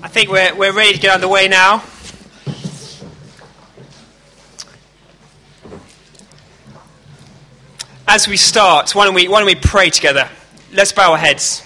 I think we're ready to get underway now. As we start, why don't we pray together? Let's bow our heads.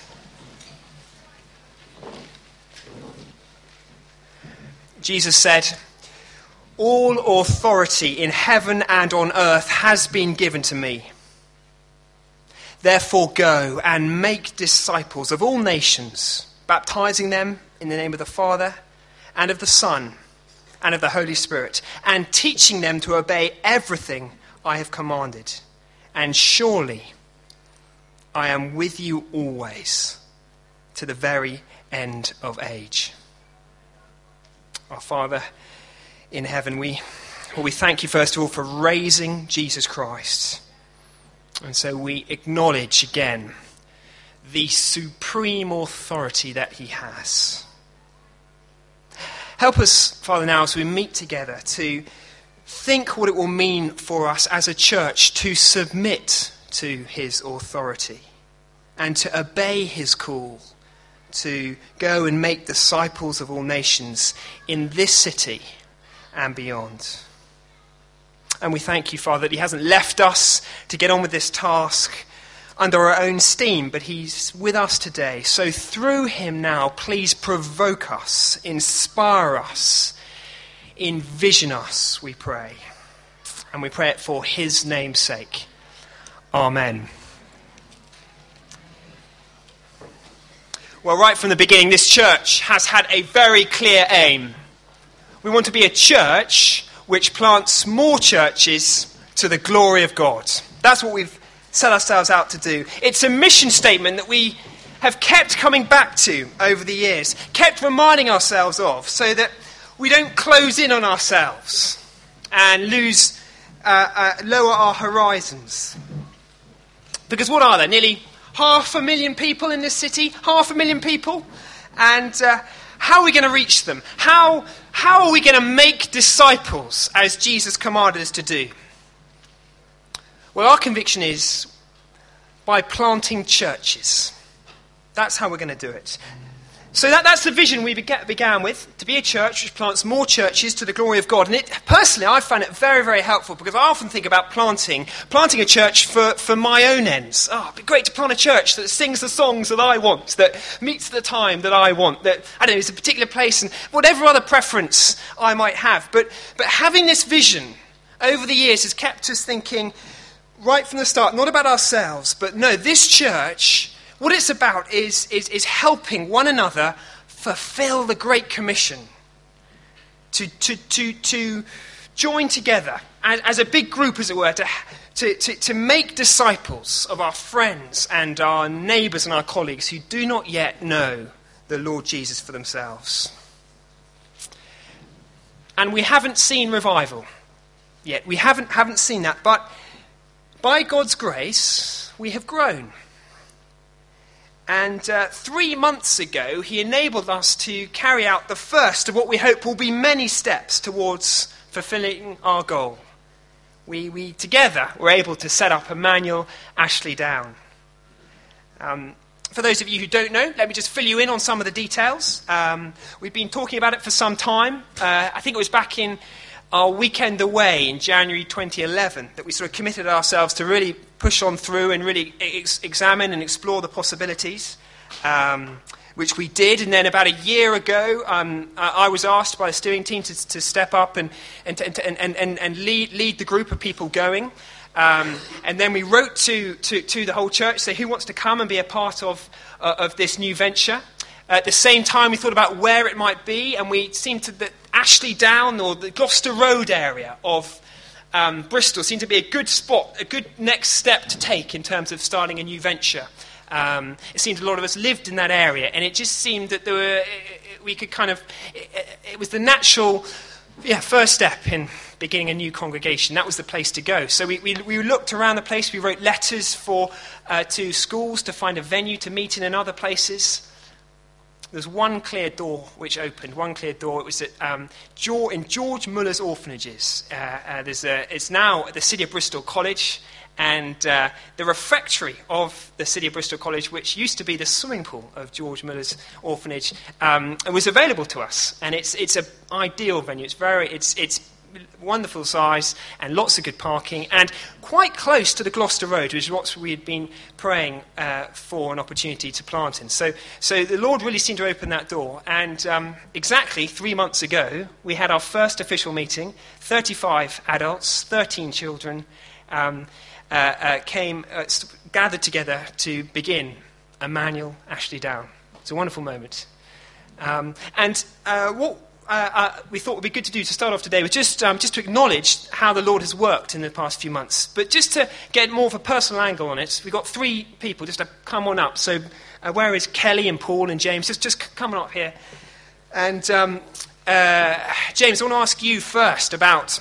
Jesus said, "All authority in heaven and on earth has been given to me. Therefore go and make disciples of all nations, baptizing them in the name of the Father and of the Son and of the Holy Spirit, and teaching them to obey everything I have commanded. And surely I am with you always, to the very end of age." Our Father in heaven, we thank you first of all for raising Jesus Christ. And so we acknowledge again the supreme authority that he has. Help us, Father, now as we meet together to think what it will mean for us as a church to submit to his authority and to obey his call to go and make disciples of all nations in this city and beyond. And we thank you, Father, that he hasn't left us to get on with this task under our own steam, but he's with us today. So through him now, please provoke us, inspire us, envision us, we pray. And we pray it for his name's sake. Amen. Well, right from the beginning, this church has had a very clear aim. We want to be a church which plants more churches to the glory of God. That's what we've set ourselves out to do. It's a mission statement that we have kept coming back to over the years, kept reminding ourselves of, so that we don't close in on ourselves and lower our horizons. Because what are there? Nearly 500,000 people in this city? 500,000 people? And how are we going to reach them? How are we going to make disciples as Jesus commanded us to do? Well, our conviction is by planting churches. That's how we're going to do it. So that's the vision we began with, to be a church which plants more churches to the glory of God. And personally, I find it very, very helpful, because I often think about planting a church for my own ends. Oh, it'd be great to plant a church that sings the songs that I want, that meets the time that I want, that, I don't know, it's a particular place and whatever other preference I might have. But having this vision over the years has kept us thinking right from the start, not about ourselves, but no, this church, what it's about is helping one another fulfill the Great Commission. To join together as a big group, as it were, to make disciples of our friends and our neighbours and our colleagues who do not yet know the Lord Jesus for themselves. And we haven't seen revival yet. We haven't seen that, but by God's grace, we have grown. And 3 months ago, he enabled us to carry out the first of what we hope will be many steps towards fulfilling our goal. We together were able to set up Emmanuel Ashley Down. For those of you who don't know, let me just fill you in on some of the details. We've been talking about it for some time. I think it was back in our weekend away in January 2011 that we sort of committed ourselves to really push on through and really examine and explore the possibilities, which we did. And then about a year ago, I was asked by the steering team to step up and lead the group of people going. And then we wrote to the whole church, say who wants to come and be a part of this new venture. At the same time, we thought about where it might be, and we seemed to that Ashley Down or the Gloucester Road area of Bristol seemed to be a good spot, a good next step to take in terms of starting a new venture. It seemed a lot of us lived in that area, and it just seemed that it was the natural first step in beginning a new congregation. That was the place to go. So we looked around the place. We wrote letters to schools to find a venue to meet in and other places. There's one clear door which opened. It was at in George Muller's Orphanages. It's now at the City of Bristol College, and the refectory of the City of Bristol College, which used to be the swimming pool of George Miller's orphanage, was available to us. And it's an ideal venue. It's wonderful size and lots of good parking, and quite close to the Gloucester Road, which is what we had been praying for an opportunity to plant in. So the Lord really seemed to open that door, and exactly 3 months ago we had our first official meeting. 35 adults, 13 children gathered together to begin Emmanuel Ashley Down. It's a wonderful moment. What we thought would be good to do to start off today was just to acknowledge how the Lord has worked in the past few months. But just to get more of a personal angle on it, we've got 3 people just to come on up. So where is Kelly and Paul and James? Just come on up here. And James, I want to ask you first about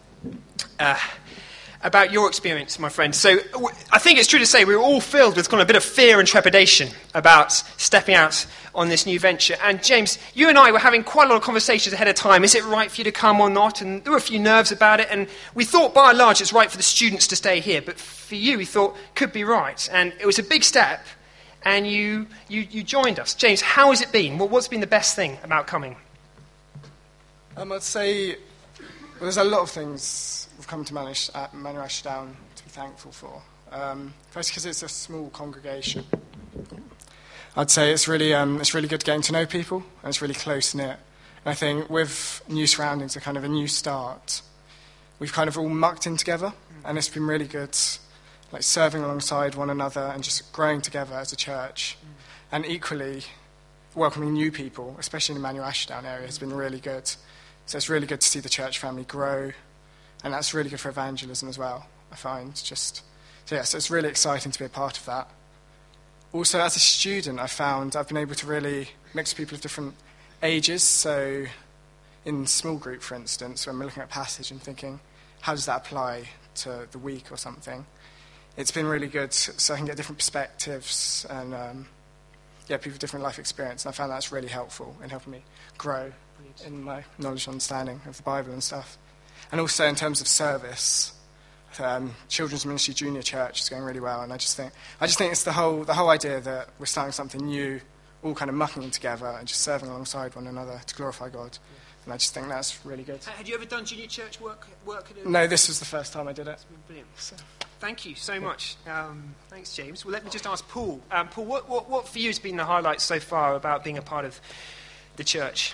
your experience, my friend. So I think it's true to say we were all filled with kind of a bit of fear and trepidation about stepping out on this new venture. And James, you and I were having quite a lot of conversations ahead of time. Is it right for you to come or not? And there were a few nerves about it. And we thought, by and large, it's right for the students to stay here. But for you, we thought, could be right. And it was a big step. And you joined us. James, how has it been? What's been the best thing about coming? I'd say there's a lot of things we've come to Emmanuel Ashley Down to be thankful for. First, because it's a small congregation. I'd say it's really good getting to know people, and it's really close-knit. And I think with new surroundings, a kind of a new start, we've kind of all mucked in together, and it's been really good, like serving alongside one another and just growing together as a church. And equally, welcoming new people, especially in the Emmanuel Ashley Down area, has been really good. So it's really good to see the church family grow, and that's really good for evangelism as well, I find. So it's really exciting to be a part of that. Also, as a student, I've been able to really mix people of different ages. So in small group, for instance, when we're looking at passage and thinking, how does that apply to the week or something? It's been really good, so I can get different perspectives and people with different life experience. And I found that's really helpful in helping me grow in my knowledge and understanding of the Bible and stuff. And also in terms of service, Children's Ministry Junior Church is going really well, and I just think it's the whole idea that we're starting something new, all kind of mucking in together and just serving alongside one another to glorify God. And I just think that's really good. Had you ever done junior church work? No, this was the first time I did it. Brilliant. So, thank you so much. Thanks, James. Well, let me just ask Paul. Paul, what for you has been the highlights so far about being a part of the church?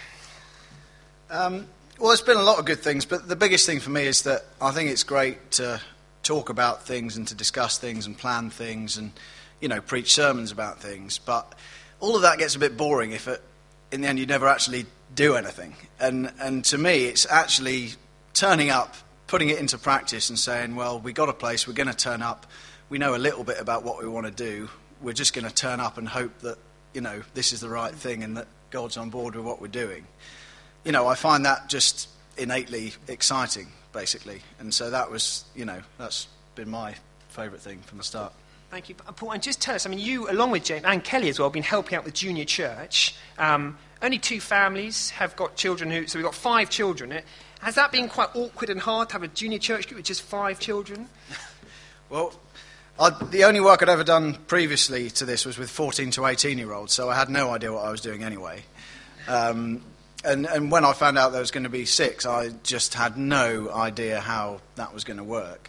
Well, there's been a lot of good things, but the biggest thing for me is that I think it's great to talk about things and to discuss things and plan things and, preach sermons about things. But all of that gets a bit boring if in the end you never actually do anything. And to me, it's actually turning up, putting it into practice and saying, well, we got a place, we're going to turn up, we know a little bit about what we want to do, we're just going to turn up and hope that, this is the right thing and that God's on board with what we're doing. I find that just innately exciting, basically. And so that was, that's been my favourite thing from the start. Thank you. Paul, and just tell us, you, along with James and Kelly as well, have been helping out with Junior Church. Only 2 families have got children so we've got 5 children. Has that been quite awkward and hard to have a Junior Church group with just 5 children? Well, the only work I'd ever done previously to this was with 14 to 18-year-olds, so I had no idea what I was doing anyway. And when I found out there was going to be 6, I just had no idea how that was going to work.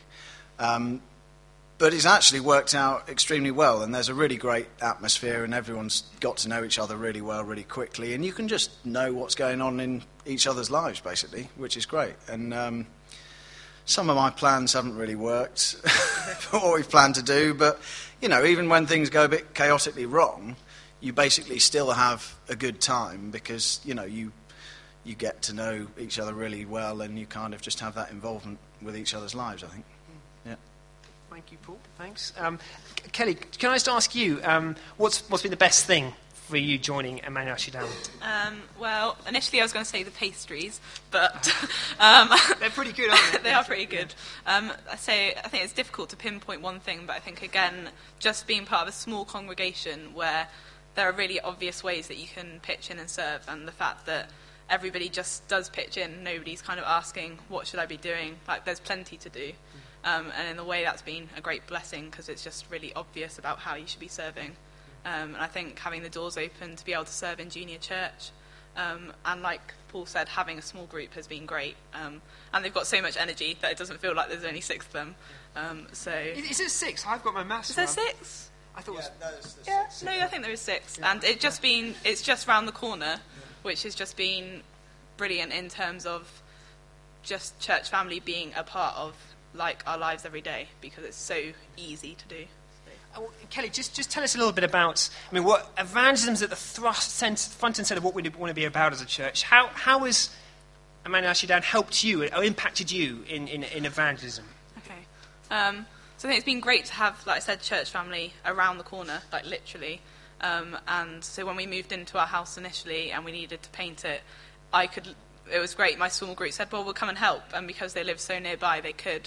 But it's actually worked out extremely well, and there's a really great atmosphere, and everyone's got to know each other really well, really quickly, and you can just know what's going on in each other's lives, basically, which is great. And some of my plans haven't really worked for what we've planned to do, but, even when things go a bit chaotically wrong, you basically still have a good time because, you get to know each other really well and you kind of just have that involvement with each other's lives, I think. Yeah. Thank you, Paul. Thanks. Kelly, can I just ask you, what's been the best thing for you joining Emmanuel Ashley Down? Well, initially I was going to say the pastries, but... They're pretty good, aren't they? They are pretty good. I think it's difficult to pinpoint one thing, but I think, again, just being part of a small congregation where there are really obvious ways that you can pitch in and serve, and the fact that everybody just does pitch in, nobody's kind of asking, what should I be doing? Like, there's plenty to do. And in a way, that's been a great blessing because it's just really obvious about how you should be serving. And I think having the doors open to be able to serve in junior church, and like Paul said, having a small group has been great. And they've got so much energy that it doesn't feel like there's only 6 of them. Is it 6? I've got my maths. Is there 6? I thought it was... No, I think there is 6. Yeah. And it's just round the corner, which has just been brilliant in terms of just church family being a part of like our lives every day, because it's so easy to do. Kelly, just tell us a little bit about, what evangelism is at the front and centre of what we want to be about as a church. How has Emmanuel Ashley Down helped you or impacted you in evangelism? Okay. So I think it's been great to have, like I said, church family around the corner, like literally. And so when we moved into our house initially and we needed to paint it, it was great. My small group said, well, we'll come and help. And because they lived so nearby, they could.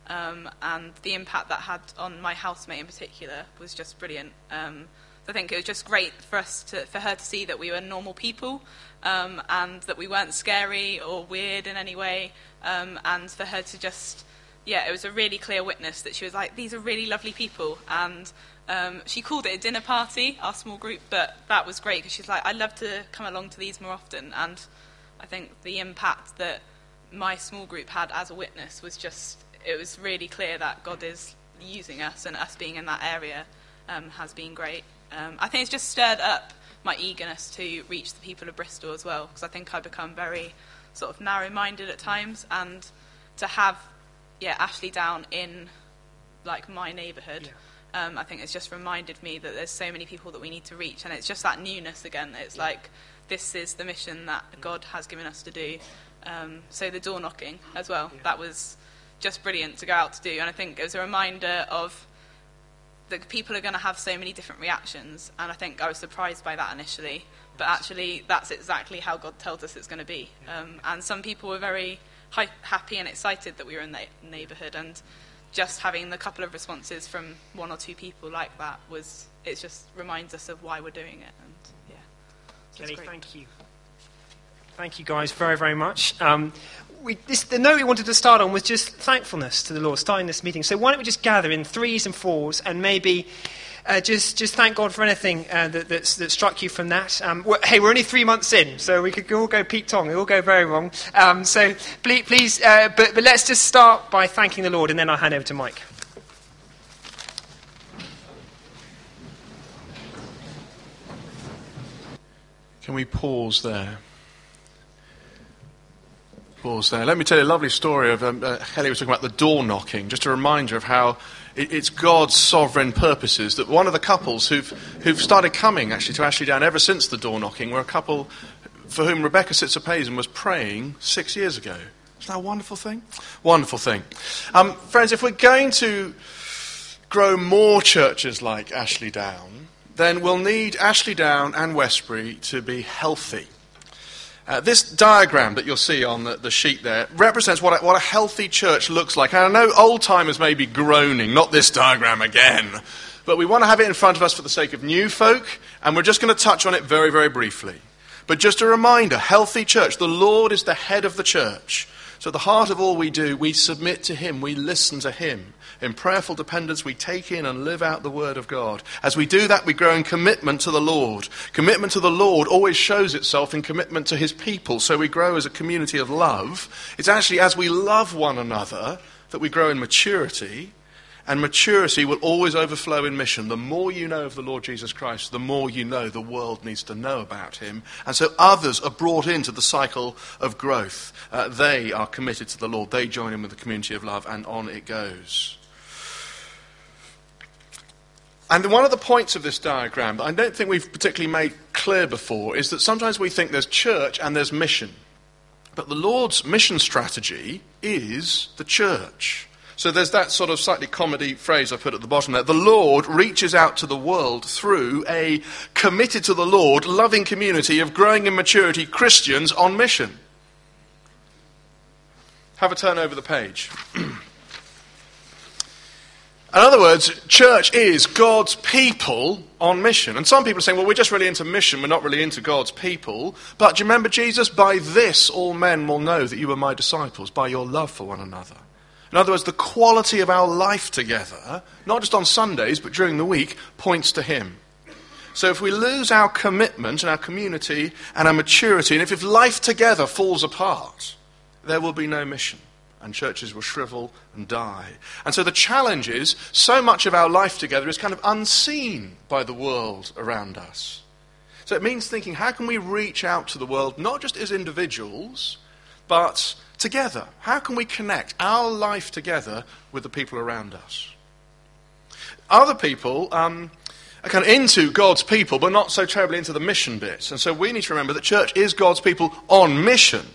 And the impact that had on my housemate in particular was just brilliant. I think it was just great for her to see that we were normal people, and that we weren't scary or weird in any way. And for her to just, it was a really clear witness that she was like, these are really lovely people. And she called it a dinner party, our small group, but that was great because she's like, I'd love to come along to these more often. And I think the impact that my small group had as a witness was just, it was really clear that God is using us, and us being in that area has been great. I think it's just stirred up my eagerness to reach the people of Bristol as well, because I think I become very sort of narrow-minded at times, and to have Ashley Down in like my neighbourhood, I think it's just reminded me that there's so many people that we need to reach, and it's just that newness again. It's like, this is the mission that God has given us to do. So the door knocking as well, that was just brilliant to go out to do. And I think it was a reminder of that people are going to have so many different reactions. And I think I was surprised by that initially. But actually, that's exactly how God tells us it's going to be. And some people were very happy and excited that we were in the neighbourhood. And just having the couple of responses from 1 or 2 people like that it just reminds us of why we're doing it. And Kelly, thank you. Thank you guys very, very much. The note we wanted to start on was just thankfulness to the Lord, starting this meeting. So why don't we just gather in 3s and 4s and maybe just thank God for anything that struck you from that. We're only 3 months in, so we could all go Pete Tong. It all go very wrong. So please, but let's just start by thanking the Lord, and then I'll hand over to Mike. Can we pause there? Let me tell you a lovely story of Kelly was talking about the door knocking. Just a reminder of how it's God's sovereign purposes that one of the couples who've started coming actually to Ashley Down ever since the door knocking were a couple for whom Rebecca Sitzer-Payson was praying 6 years ago. Isn't that a wonderful thing? Wonderful thing. Friends, if we're going to grow more churches like Ashley Down, then we'll need Ashley Down and Westbury to be healthy. This diagram that you'll see on the sheet there represents what a healthy church looks like. And I know old-timers may be groaning, not this diagram again, but we want to have it in front of us for the sake of new folk, and we're just going to touch on it very, very briefly. But just a reminder, healthy church, the Lord is the head of the church. So at the heart of all we do, we submit to him, we listen to him. In prayerful dependence, we take in and live out the word of God. As we do that, we grow in commitment to the Lord. Commitment to the Lord always shows itself in commitment to his people, so we grow as a community of love. It's actually as we love one another that we grow in maturity, and maturity will always overflow in mission. The more you know of the Lord Jesus Christ, the more you know the world needs to know about him. And so others are brought into the cycle of growth. They are committed to the Lord. They join in with the community of love, and on it goes. And one of the points of this diagram that I don't think we've particularly made clear before is that sometimes we think there's church and there's mission. But the Lord's mission strategy is the church. So there's that sort of slightly comedy phrase I put at the bottom there. The Lord reaches out to the world through a committed to the Lord, loving community of growing in maturity Christians on mission. Have a turn over the page. In other words, church is God's people on mission. And some people are saying, well, we're just really into mission, we're not really into God's people. But do you remember Jesus? By this all men will know that you are my disciples, by your love for one another. In other words, the quality of our life together, not just on Sundays, but during the week, points to him. So if we lose our commitment and our community and our maturity, and if life together falls apart, there will be no mission, and churches will shrivel and die. And so the challenge is, so much of our life together is kind of unseen by the world around us. So it means thinking, how can we reach out to the world, not just as individuals, but together? How can we connect our life together with the people around us? Other people are kind of into God's people, but not so terribly into the mission bits. And so we need to remember that church is God's people on mission.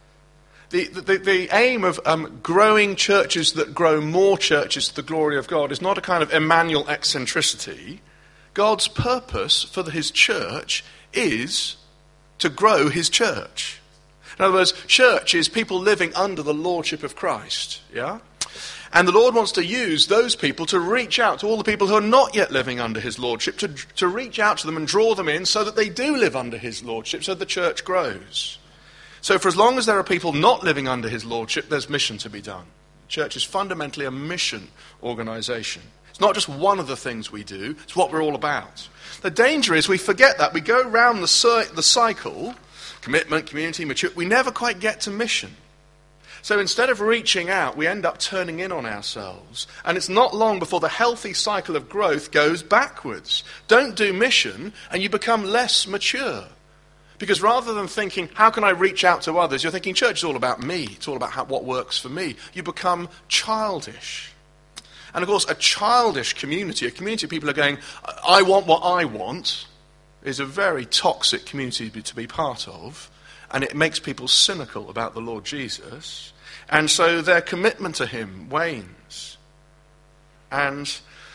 The aim of growing churches that grow more churches to the glory of God is not a kind of Emmanuel eccentricity. God's purpose for his church is to grow his church. In other words, church is people living under the lordship of Christ, yeah? And the Lord wants to use those people to reach out to all the people who are not yet living under his lordship, to reach out to them and draw them in so that they do live under his lordship, so the church grows. So for as long as there are people not living under his lordship, there's mission to be done. Church is fundamentally a mission organisation. It's not just one of the things we do, it's what we're all about. The danger is we forget that. We go round the cycle, commitment, community, maturity, we never quite get to mission. So instead of reaching out, we end up turning in on ourselves. And it's not long before the healthy cycle of growth goes backwards. Don't do mission, and you become less mature. Because rather than thinking, how can I reach out to others, you're thinking, church is all about me. It's all about what works for me. You become childish. And of course, a childish community, a community of people are going, I want what I want, is a very toxic community to be part of. And it makes people cynical about the Lord Jesus. And so their commitment to him wanes. And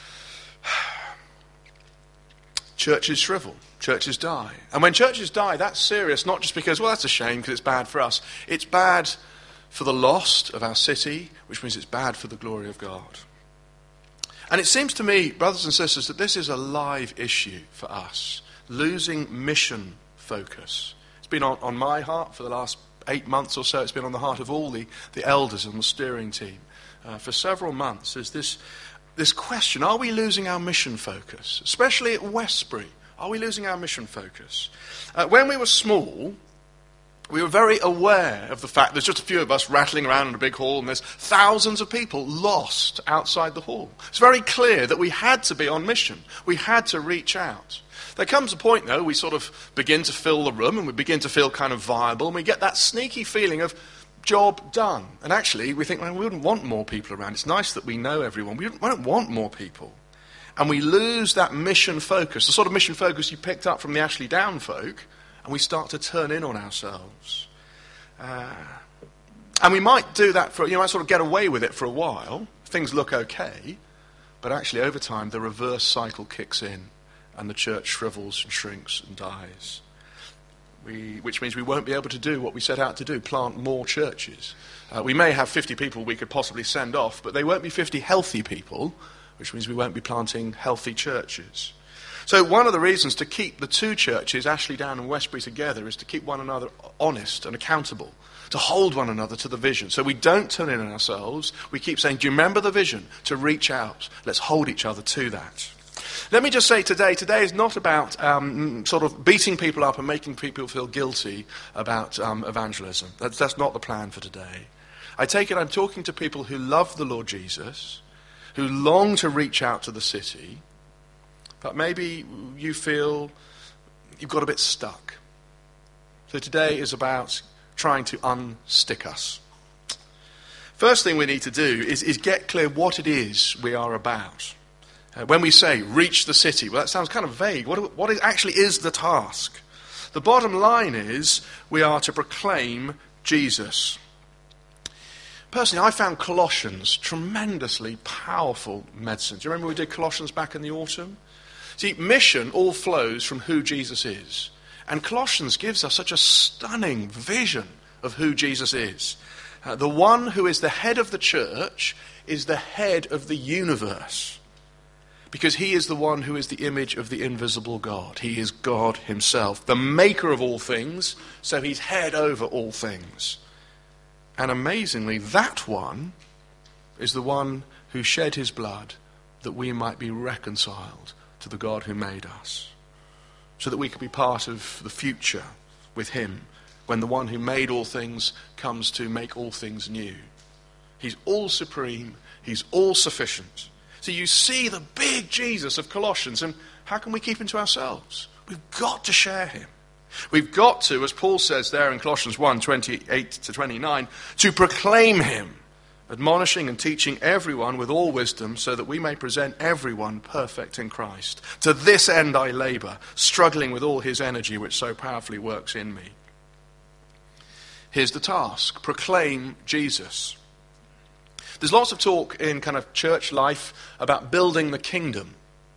churches shrivel. Churches die. And when churches die, that's serious, not just because, well, that's a shame because it's bad for us. It's bad for the lost of our city, which means it's bad for the glory of God. And it seems to me, brothers and sisters, that this is a live issue for us, losing mission focus. It's been on my heart for the last 8 months or so. It's been on the heart of all the elders and the steering team for several months. Is this question, are we losing our mission focus, especially at Westbury? Are we losing our mission focus? When we were small, we were very aware of the fact there's just a few of us rattling around in a big hall and there's thousands of people lost outside the hall. It's very clear that we had to be on mission. We had to reach out. There comes a point, though, we sort of begin to fill the room and we begin to feel kind of viable and we get that sneaky feeling of job done. And actually, we think, well, we wouldn't want more people around. It's nice that we know everyone. We don't want more people. And we lose that mission focus, the sort of mission focus you picked up from the Ashley Down folk, and we start to turn in on ourselves. And we might do that might sort of get away with it for a while. Things look okay. But actually, over time, the reverse cycle kicks in, and the church shrivels and shrinks and dies. Which means we won't be able to do what we set out to do, plant more churches. We may have 50 people we could possibly send off, but they won't be 50 healthy people, which means we won't be planting healthy churches. So one of the reasons to keep the two churches, Ashley Down and Westbury, together is to keep one another honest and accountable, to hold one another to the vision. So we don't turn in on ourselves. We keep saying, do you remember the vision? To reach out. Let's hold each other to that. Let me just say today is not about sort of beating people up and making people feel guilty about evangelism. That's not the plan for today. I take it I'm talking to people who love the Lord Jesus, who long to reach out to the city, but maybe you feel you've got a bit stuck. So today is about trying to unstick us. First thing we need to do is get clear what it is we are about. When we say reach the city, well, that sounds kind of vague. What actually is the task? The bottom line is we are to proclaim Jesus. Personally, I found Colossians tremendously powerful medicine. Do you remember we did Colossians back in the autumn? See, mission all flows from who Jesus is. And Colossians gives us such a stunning vision of who Jesus is. The one who is the head of the church is the head of the universe. Because he is the one who is the image of the invisible God. He is God himself, the maker of all things, so he's head over all things. And amazingly, that one is the one who shed his blood that we might be reconciled to the God who made us, so that we could be part of the future with him when the one who made all things comes to make all things new. He's all supreme. He's all sufficient. So you see the big Jesus of Colossians, and how can we keep him to ourselves? We've got to share him. We've got to, as Paul says there in Colossians 1:28-29, to proclaim him, admonishing and teaching everyone with all wisdom, so that we may present everyone perfect in Christ. To this end I labour, struggling with all his energy which so powerfully works in me. Here's the task: proclaim Jesus. There's lots of talk in kind of church life about building the kingdom.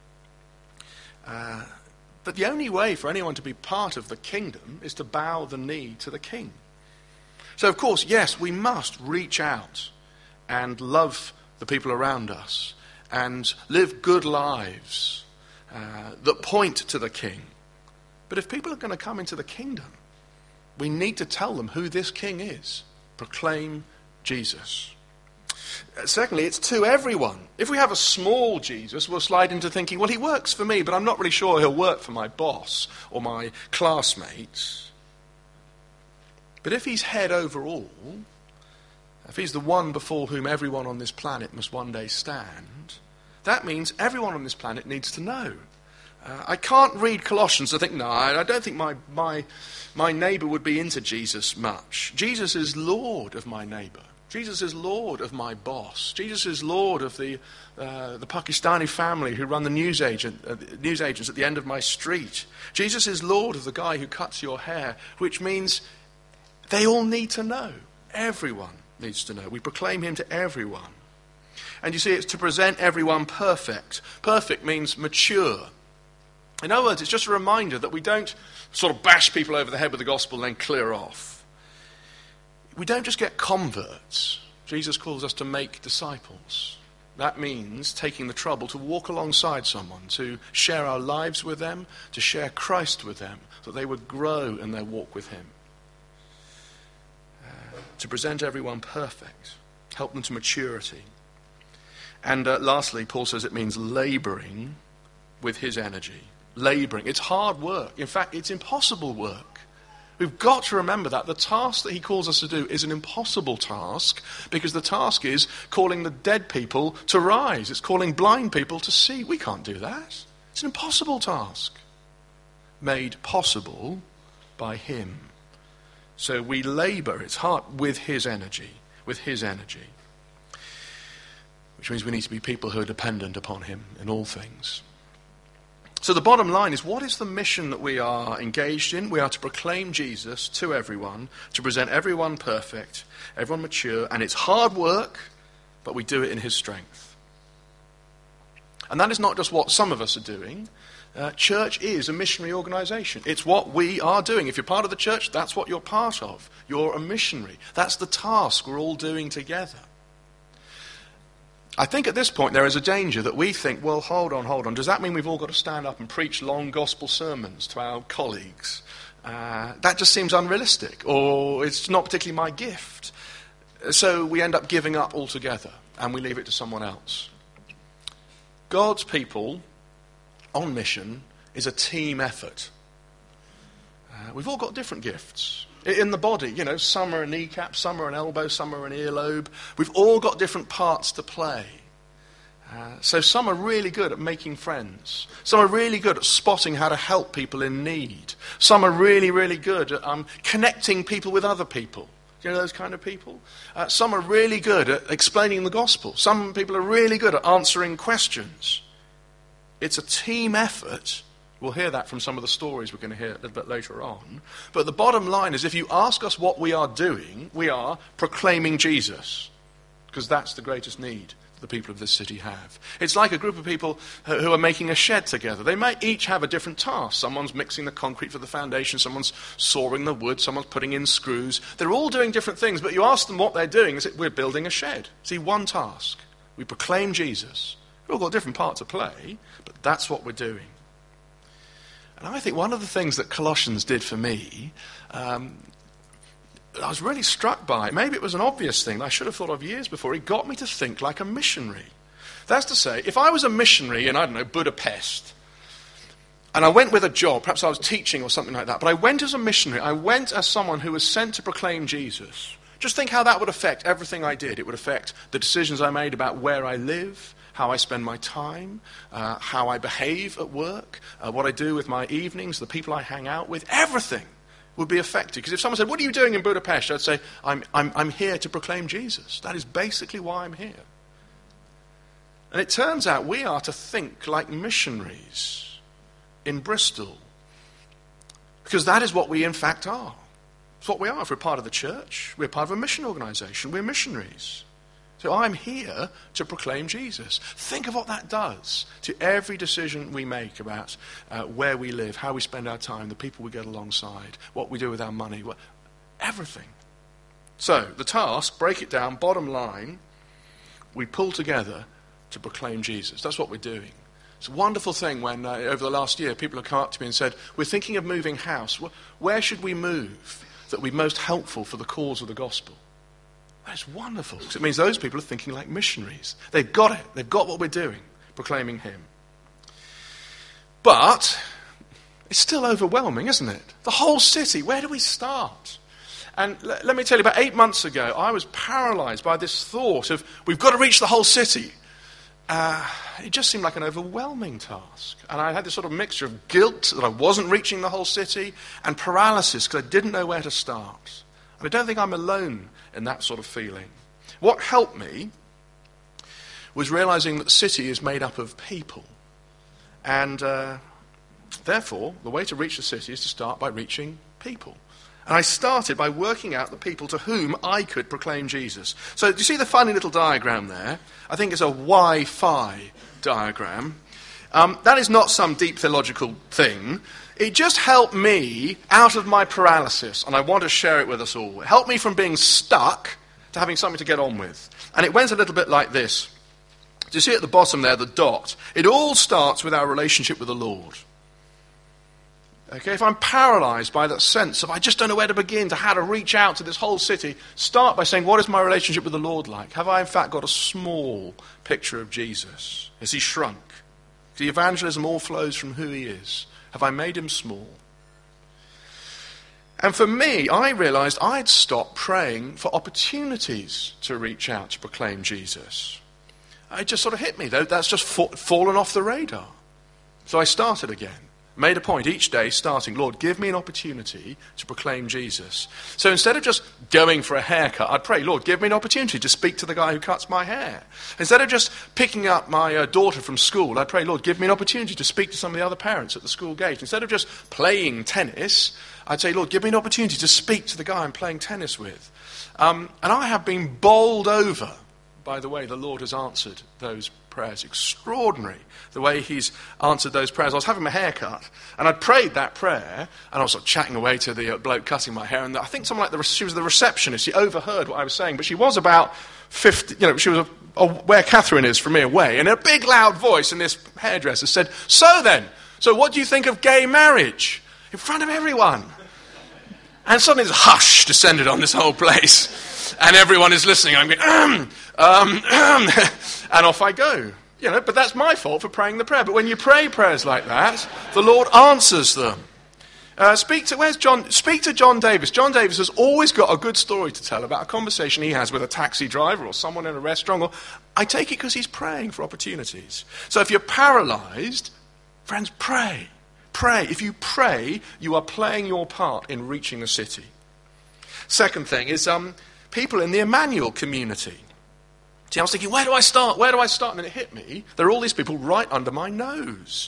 But the only way for anyone to be part of the kingdom is to bow the knee to the king. So, of course, yes, we must reach out and love the people around us and live good lives that point to the king. But if people are going to come into the kingdom, we need to tell them who this king is. Proclaim Jesus. Secondly, it's to everyone. If we have a small Jesus, we'll slide into thinking, well, he works for me, but I'm not really sure he'll work for my boss or my classmates. But if he's head over all, if he's the one before whom everyone on this planet must one day stand, that means everyone on this planet needs to know. I can't read Colossians and think, no, I don't think my neighbour would be into Jesus much. Jesus is Lord of my neighbour. Jesus is Lord of my boss. Jesus is Lord of the Pakistani family who run the newsagents at the end of my street. Jesus is Lord of the guy who cuts your hair, which means they all need to know. Everyone needs to know. We proclaim him to everyone. And you see, it's to present everyone perfect. Perfect means mature. In other words, it's just a reminder that we don't sort of bash people over the head with the gospel and then clear off. We don't just get converts. Jesus calls us to make disciples. That means taking the trouble to walk alongside someone, to share our lives with them, to share Christ with them, so that they would grow in their walk with him. To present everyone perfect, help them to maturity. And lastly, Paul says it means labouring with his energy. Labouring. It's hard work. In fact, it's impossible work. We've got to remember that. The task that he calls us to do is an impossible task, because the task is calling the dead people to rise. It's calling blind people to see. We can't do that. It's an impossible task, made possible by him. So we labour, it's hard, with his energy, which means we need to be people who are dependent upon him in all things. So the bottom line is, what is the mission that we are engaged in? We are to proclaim Jesus to everyone, to present everyone perfect, everyone mature, and it's hard work, but we do it in his strength. And that is not just what some of us are doing. Church is a missionary organisation. It's what we are doing. If you're part of the church, that's what you're part of. You're a missionary. That's the task we're all doing together. I think at this point there is a danger that we think, well, hold on. Does that mean we've all got to stand up and preach long gospel sermons to our colleagues? That just seems unrealistic, or it's not particularly my gift. So we end up giving up altogether and we leave it to someone else. God's people on mission is a team effort. We've all got different gifts. In the body, some are a kneecap, some are an elbow, some are an earlobe. We've all got different parts to play. So some are really good at making friends. Some are really good at spotting how to help people in need. Some are really, really good at connecting people with other people. You know those kind of people? Some are really good at explaining the gospel. Some people are really good at answering questions. It's a team effort. We'll hear that from some of the stories we're going to hear a little bit later on. But the bottom line is, if you ask us what we are doing, we are proclaiming Jesus, because that's the greatest need the people of this city have. It's like a group of people who are making a shed together. They might each have a different task. Someone's mixing the concrete for the foundation, someone's sawing the wood, someone's putting in screws. They're all doing different things, but you ask them what they're doing, they say, we're building a shed. See, one task. We proclaim Jesus. We've all got different parts to play, but that's what we're doing. And I think one of the things that Colossians did for me, I was really struck by, maybe it was an obvious thing that I should have thought of years before, it got me to think like a missionary. That's to say, if I was a missionary in, I don't know, Budapest, and I went with a job, perhaps I was teaching or something like that, but I went as a missionary, I went as someone who was sent to proclaim Jesus. Just think how that would affect everything I did. It would affect the decisions I made about where I live, how I spend my time, how I behave at work, what I do with my evenings, the people I hang out with, everything would be affected. Because if someone said, what are you doing in Budapest? I'd say, I'm here to proclaim Jesus. That is basically why I'm here. And it turns out we are to think like missionaries in Bristol. Because that is what we in fact are. It's what we are. If we're part of the church, we're part of a mission organisation, we're missionaries. So I'm here to proclaim Jesus. Think of what that does to every decision we make about where we live, how we spend our time, the people we get alongside, what we do with our money, everything. So the task, break it down, bottom line, we pull together to proclaim Jesus. That's what we're doing. It's a wonderful thing when over the last year people have come up to me and said, we're thinking of moving house. Where should we move that would be most helpful for the cause of the gospel? That's wonderful, because it means those people are thinking like missionaries. They've got it. They've got what we're doing, proclaiming him. But it's still overwhelming, isn't it? The whole city, where do we start? And let me tell you, about 8 months ago, I was paralysed by this thought of, we've got to reach the whole city. It just seemed like an overwhelming task. And I had this sort of mixture of guilt that I wasn't reaching the whole city and paralysis because I didn't know where to start. And I don't think I'm alone in that sort of feeling. What helped me was realising that the city is made up of people. And therefore, the way to reach the city is to start by reaching people. And I started by working out the people to whom I could proclaim Jesus. So do you see the funny little diagram there? I think it's a Wi-Fi diagram. That is not some deep theological thing. It just helped me out of my paralysis, and I want to share it with us all. It helped me from being stuck to having something to get on with. And it went a little bit like this. Do you see at the bottom there, the dot? It all starts with our relationship with the Lord. Okay, if I'm paralysed by that sense of I just don't know where to begin, to how to reach out to this whole city, start by saying, what is my relationship with the Lord like? Have I in fact got a small picture of Jesus? Has he shrunk? The evangelism all flows from who he is. Have I made him small? And for me, I realised I'd stopped praying for opportunities to reach out to proclaim Jesus. It just sort of hit me, though. That's just fallen off the radar. So I started again. Made a point each day starting, Lord, give me an opportunity to proclaim Jesus. So instead of just going for a haircut, I'd pray, Lord, give me an opportunity to speak to the guy who cuts my hair. Instead of just picking up my daughter from school, I'd pray, Lord, give me an opportunity to speak to some of the other parents at the school gate. Instead of just playing tennis, I'd say, Lord, give me an opportunity to speak to the guy I'm playing tennis with. And I have been bowled over by the way the Lord has answered those prayers. Extraordinary, the way he's answered those prayers. I was having my hair cut, and I'd prayed that prayer, and I was sort of chatting away to the bloke cutting my hair, and I think someone like she was the receptionist. She overheard what I was saying, but she was about 50, she was where Catherine is from me away, and in a big loud voice, and this hairdresser said, so what do you think of gay marriage? In front of everyone. And suddenly this hush descended on this whole place, and everyone is listening. I'm going, and off I go. But that's my fault for praying the prayer. But when you pray prayers like that, the Lord answers them. Speak to John Davis. John Davis has always got a good story to tell about a conversation he has with a taxi driver or someone in a restaurant. I take it because he's praying for opportunities. So if you're paralysed, friends, pray. Pray. If you pray, you are playing your part in reaching the city. Second thing is people in the Emmanuel community. See, I was thinking, where do I start? Where do I start? And it hit me. There are all these people right under my nose.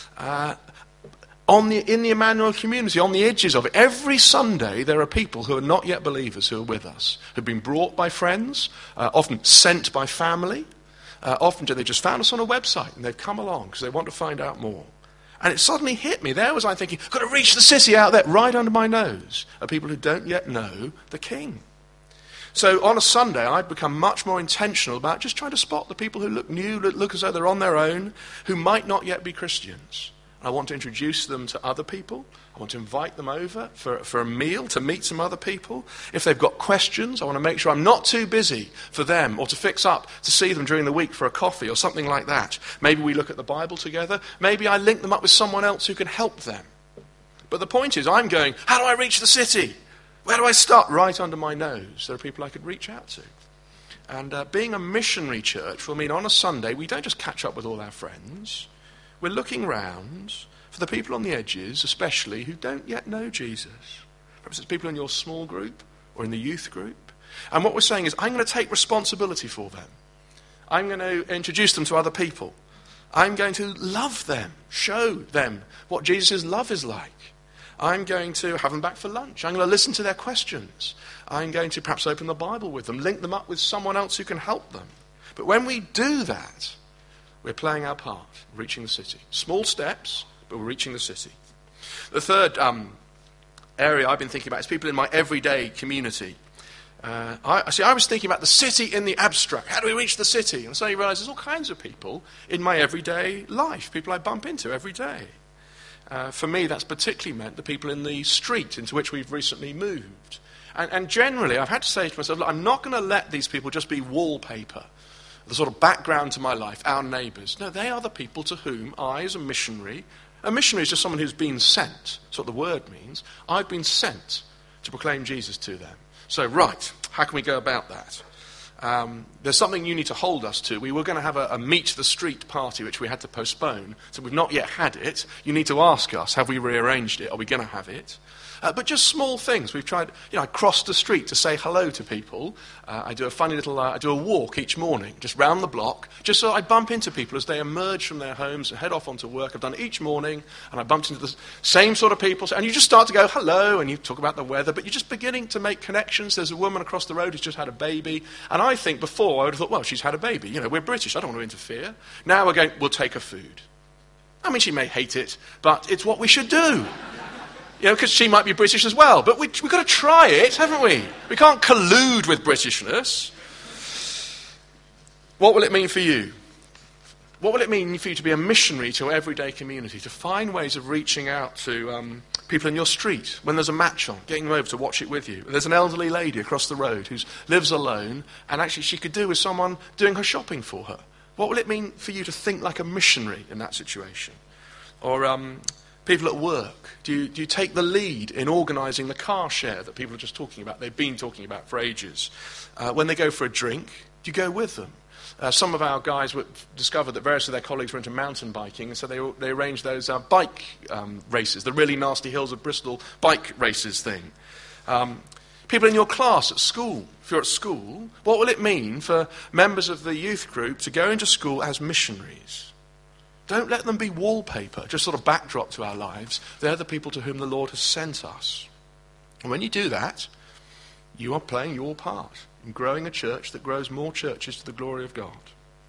In the Emmanuel community, on the edges of it, every Sunday there are people who are not yet believers who are with us, who've been brought by friends, often sent by family. Often they just found us on a website and they've come along because they want to find out more. And it suddenly hit me. There was I thinking, got to reach the city out there. Right under my nose are people who don't yet know the King. So on a Sunday, I'd become much more intentional about just trying to spot the people who look new, look as though they're on their own, who might not yet be Christians. and I want to introduce them to other people. I want to invite them over for a meal, to meet some other people. If they've got questions, I want to make sure I'm not too busy for them or to fix up to see them during the week for a coffee or something like that. Maybe we look at the Bible together. Maybe I link them up with someone else who can help them. But the point is, I'm going, how do I reach the city? Where do I start? Right under my nose. There are people I could reach out to. And being a missionary church will mean on a Sunday, we don't just catch up with all our friends. We're looking round for the people on the edges, especially, who don't yet know Jesus. Perhaps it's people in your small group or in the youth group. And what we're saying is, I'm going to take responsibility for them. I'm going to introduce them to other people. I'm going to love them, show them what Jesus' love is like. I'm going to have them back for lunch. I'm going to listen to their questions. I'm going to perhaps open the Bible with them, link them up with someone else who can help them. But when we do that, we're playing our part, reaching the city. Small steps, but we're reaching the city. The third area I've been thinking about is people in my everyday community. I was thinking about the city in the abstract. How do we reach the city? And so you realise there's all kinds of people in my everyday life, people I bump into every day. For me, that's particularly meant the people in the street into which we've recently moved. And generally, I've had to say to myself, look, I'm not going to let these people just be wallpaper, the sort of background to my life, our neighbours. No, they are the people to whom I, as a missionary is just someone who's been sent. That's what the word means. I've been sent to proclaim Jesus to them. So, right, how can we go about that? There's something you need to hold us to. We were going to have a meet the street party, which we had to postpone. So we've not yet had it. You need to ask us, have we rearranged it? Are we going to have it? But just small things. We've tried, I crossed the street to say hello to people. I do a funny little, I do a walk each morning, just round the block, just so I bump into people as they emerge from their homes and head off onto work. I've done it each morning, and I bumped into the same sort of people. And you just start to go, hello, and you talk about the weather, but you're just beginning to make connections. There's a woman across the road who's just had a baby. And I think before, I would have thought, well, she's had a baby. We're British. I don't want to interfere. Now we're going, we'll take her food. I mean, she may hate it, but it's what we should do. Because she might be British as well. But we've got to try it, haven't we? We can't collude with Britishness. What will it mean for you? What will it mean for you to be a missionary to your everyday community, to find ways of reaching out to people in your street when there's a match on, getting them over to watch it with you? There's an elderly lady across the road who lives alone, and actually she could do with someone doing her shopping for her. What will it mean for you to think like a missionary in that situation? Or people at work, do you take the lead in organising the car share that people are just talking about, they've been talking about for ages? When they go for a drink, do you go with them? Some of our guys discovered that various of their colleagues were into mountain biking, and so they arranged those bike races, the really nasty Hills of Bristol bike races thing. People in your class at school, if you're at school, what will it mean for members of the youth group to go into school as missionaries? Don't let them be wallpaper, just sort of backdrop to our lives. They're the people to whom the Lord has sent us. And when you do that, you are playing your part in growing a church that grows more churches to the glory of God.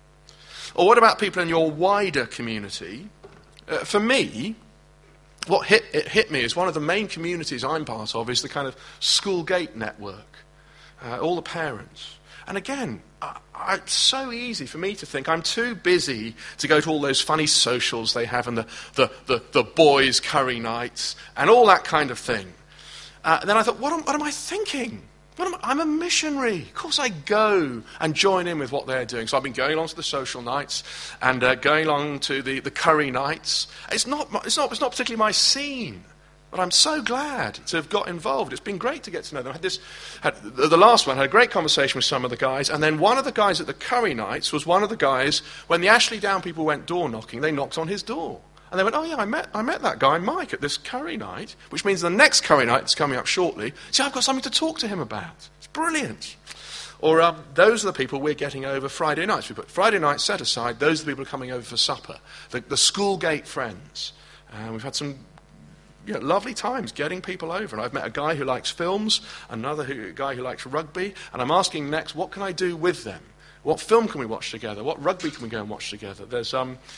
Or what about people in your wider community? For me, what hit me is one of the main communities I'm part of is the kind of school gate network. All the parents. And again, it's so easy for me to think I'm too busy to go to all those funny socials they have and the boys' curry nights and all that kind of thing. Then I thought, what am I thinking? I'm a missionary. Of course I go and join in with what they're doing. So I've been going along to the social nights and going along to the curry nights. It's not particularly my scene. But I'm so glad to have got involved. It's been great to get to know them. The last one, had a great conversation with some of the guys, and then one of the guys at the curry nights was one of the guys, when the Ashley Down people went door knocking, they knocked on his door. And they went, oh yeah, I met that guy, Mike, at this curry night, which means the next curry night that's coming up shortly, see, I've got something to talk to him about. It's brilliant. Or those are the people we're getting over Friday nights. We put Friday nights set aside, those are the people coming over for supper, the school gate friends. We've had some lovely times getting people over. And I've met a guy who likes films, another guy who likes rugby, and I'm asking next, what can I do with them? What film can we watch together? What rugby can we go and watch together? There's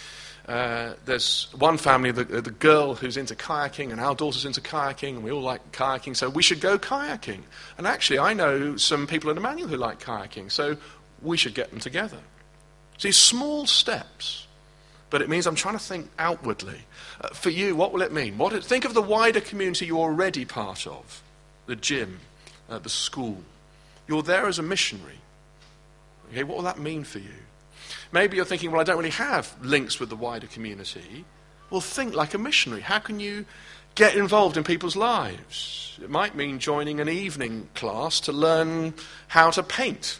one family, the girl who's into kayaking, and our daughter's into kayaking, and we all like kayaking, so we should go kayaking. And actually, I know some people in Emmanuel who like kayaking, so we should get them together. See, small steps but it means I'm trying to think outwardly. For you, what will it mean? Think of the wider community you're already part of, the gym, the school. You're there as a missionary. Okay, what will that mean for you? Maybe you're thinking, well, I don't really have links with the wider community. Well, think like a missionary. How can you get involved in people's lives? It might mean joining an evening class to learn how to paint.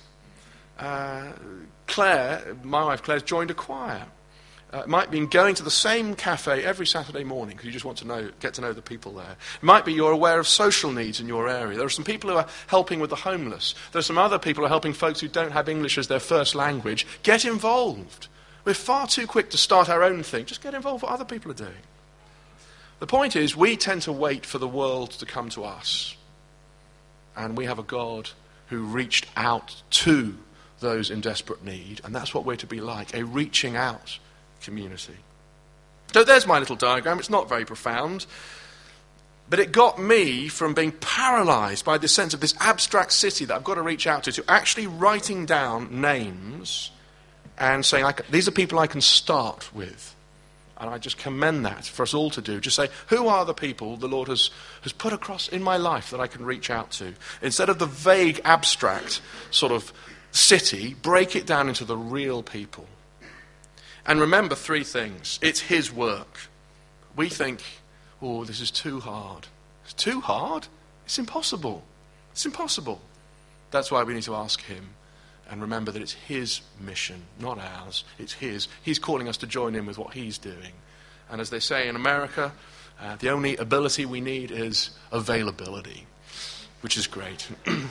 Claire, my wife Claire's joined a choir. It might mean going to the same cafe every Saturday morning because you just want to get to know the people there. It might be you're aware of social needs in your area. There are some people who are helping with the homeless. There are some other people who are helping folks who don't have English as their first language. Get involved. We're far too quick to start our own thing. Just get involved with what other people are doing. The point is, we tend to wait for the world to come to us. And we have a God who reached out to those in desperate need. And that's what we're to be like, a reaching out community. So there's my little diagram. It's not very profound. But it got me from being paralyzed by this sense of this abstract city that I've got to reach out to actually writing down names and saying, these are people I can start with. And I just commend that for us all to do. Just say, who are the people the Lord has put across in my life that I can reach out to? Instead of the vague, abstract sort of city, break it down into the real people. And remember 3 things. It's his work. We think, oh, this is too hard. It's too hard? It's impossible. It's impossible. That's why we need to ask him and remember that it's his mission, not ours. It's his. He's calling us to join in with what he's doing. And as they say in America, the only ability we need is availability, which is great.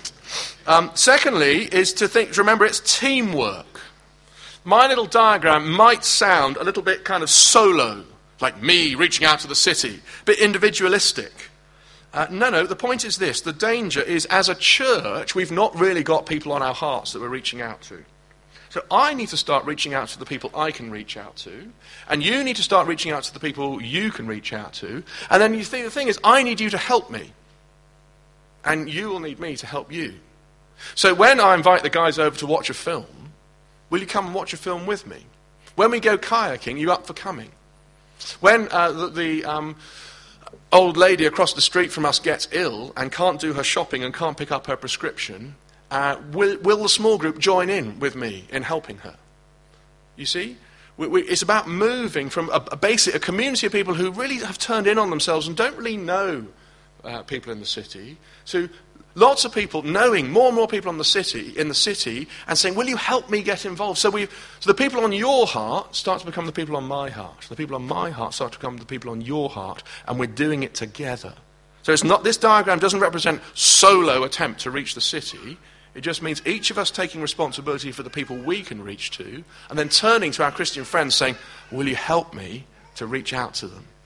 Secondly, is to remember it's teamwork. My little diagram might sound a little bit kind of solo, like me reaching out to the city, a bit individualistic. No, the point is this. The danger is, as a church, we've not really got people on our hearts that we're reaching out to. So I need to start reaching out to the people I can reach out to, and you need to start reaching out to the people you can reach out to, and then the thing is, I need you to help me, and you will need me to help you. So when I invite the guys over to watch a film, will you come and watch a film with me? When we go kayaking, you up for coming? When the old lady across the street from us gets ill and can't do her shopping and can't pick up her prescription, will the small group join in with me in helping her? You see? It's about moving from a community of people who really have turned in on themselves and don't really know people in the city, to lots of people knowing more and more people in the city and saying, will you help me get involved? So the people on your heart start to become the people on my heart. The people on my heart start to become the people on your heart, and we're doing it together. So it's not, this diagram doesn't represent solo attempt to reach the city. It just means each of us taking responsibility for the people we can reach to, and then turning to our Christian friends saying, will you help me to reach out to them?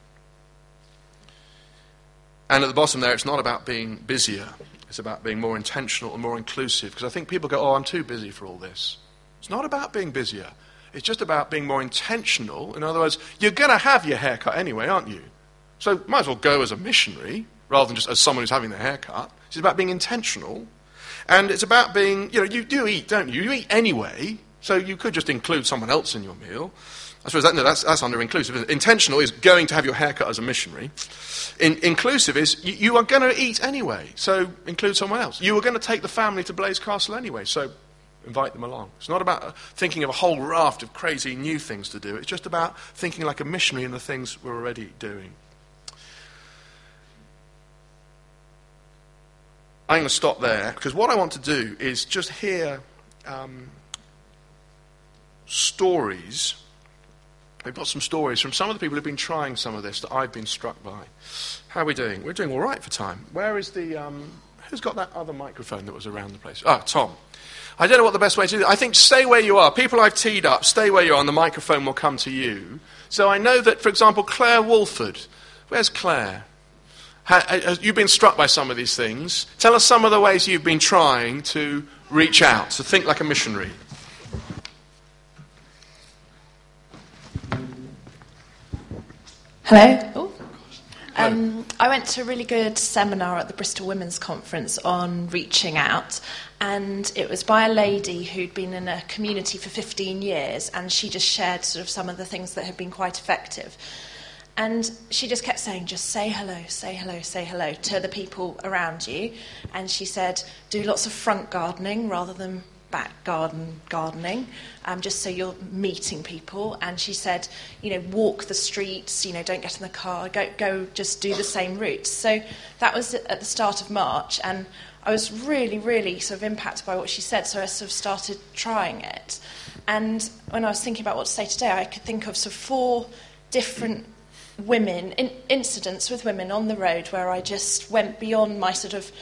And at the bottom there, it's not about being busier. It's about being more intentional and more inclusive. Because I think people go, I'm too busy for all this. It's not about being busier. It's just about being more intentional. In other words, you're going to have your haircut anyway, aren't you? So might as well go as a missionary rather than just as someone who's having their haircut. It's about being intentional. And it's about being, you do eat, don't you? You eat anyway. So you could just include someone else in your meal. I suppose that's under inclusive. Intentional is going to have your haircut as a missionary. Inclusive is you are going to eat anyway, so include someone else. You are going to take the family to Blaise Castle anyway, so invite them along. It's not about thinking of a whole raft of crazy new things to do. It's just about thinking like a missionary in the things we're already doing. I'm going to stop there, because what I want to do is just hear stories. We've got some stories from some of the people who've been trying some of this that I've been struck by. How are we doing? We're doing all right for time. Where is the... who's got that other microphone that was around the place? Tom. I don't know what the best way to do it. I think stay where you are. People I've teed up, stay where you are and the microphone will come to you. So I know that, for example, Claire Wolford. Where's Claire? You've been struck by some of these things. Tell us some of the ways you've been trying to reach out, to think like a missionary. Hello. I went to a really good seminar at the Bristol Women's Conference on reaching out, and it was by a lady who'd been in a community for 15 years, and she just shared sort of some of the things that had been quite effective. And she just kept saying, just say hello, say hello, say hello to the people around you. And she said, do lots of front gardening rather than back gardening, just so you're meeting people. And she said, walk the streets, don't get in the car, go just do the same routes. So that was at the start of March, and I was really, really sort of impacted by what she said, so I sort of started trying it. And when I was thinking about what to say today, I could think of sort of 4 different incidents with women on the road where I just went beyond my sort of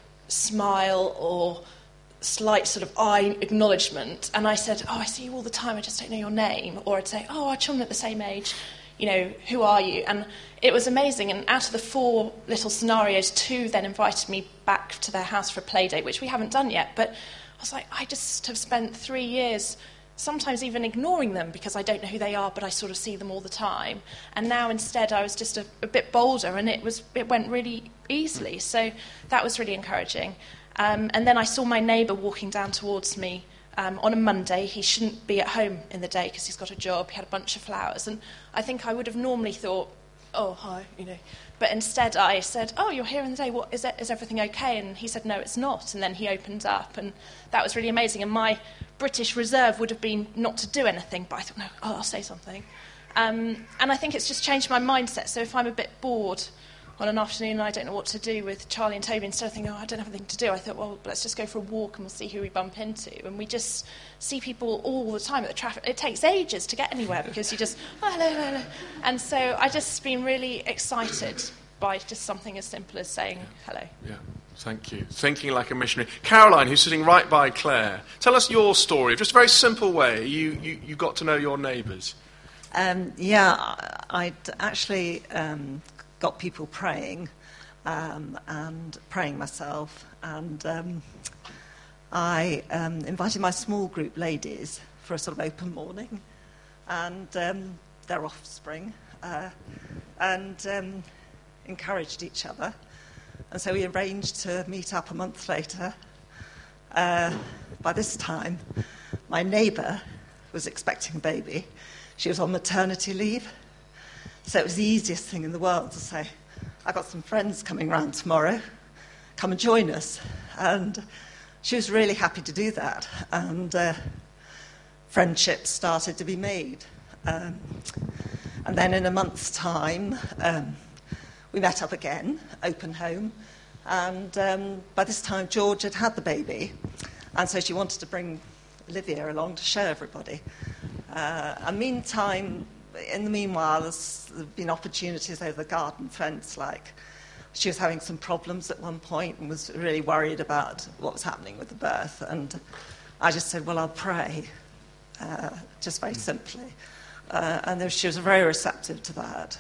smile or slight sort of eye acknowledgement, and I said, I see you all the time, I just don't know your name. Or I'd say, our children at the same age, who are you? And it was amazing. And out of the 4 little scenarios, 2 then invited me back to their house for a play date, which we haven't done yet. But I was like, I just have spent 3 years sometimes even ignoring them because I don't know who they are, but I sort of see them all the time. And now instead I was just a bit bolder, and it went really easily. So that was really encouraging. And then I saw my neighbour walking down towards me on a Monday. He shouldn't be at home in the day because he's got a job. He had a bunch of flowers. And I think I would have normally thought, oh, hi, But instead I said, you're here in the day. What, is everything okay? And he said, no, it's not. And then he opened up. And that was really amazing. And my British reserve would have been not to do anything. But I thought, no, I'll say something. And I think it's just changed my mindset. So if I'm a bit bored on an afternoon and I don't know what to do with Charlie and Toby, instead of thinking, I don't have anything to do, I thought, well, let's just go for a walk and we'll see who we bump into. And we just see people all the time at the traffic. It takes ages to get anywhere because you just, hello. And so I just been really excited by just something as simple as saying hello. Yeah, thank you. Thinking like a missionary. Caroline, who's sitting right by Claire, tell us your story. Just a very simple way you got to know your neighbours. I'd actually got people praying and praying myself, and I invited my small group ladies for a sort of open morning, and their offspring, and encouraged each other. And so we arranged to meet up a month later. By this time, my neighbour was expecting a baby. She was on maternity leave. So it was the easiest thing in the world to say, I've got some friends coming round tomorrow, come and join us. And she was really happy to do that. And friendships started to be made. And then in a month's time, we met up again, open home. And by this time, George had the baby. And so she wanted to bring Olivia along to show everybody. And in the meanwhile, there's been opportunities over the garden fence, like she was having some problems at one point and was really worried about what was happening with the birth. And I just said, well, I'll pray, just very simply. And she was very receptive to that.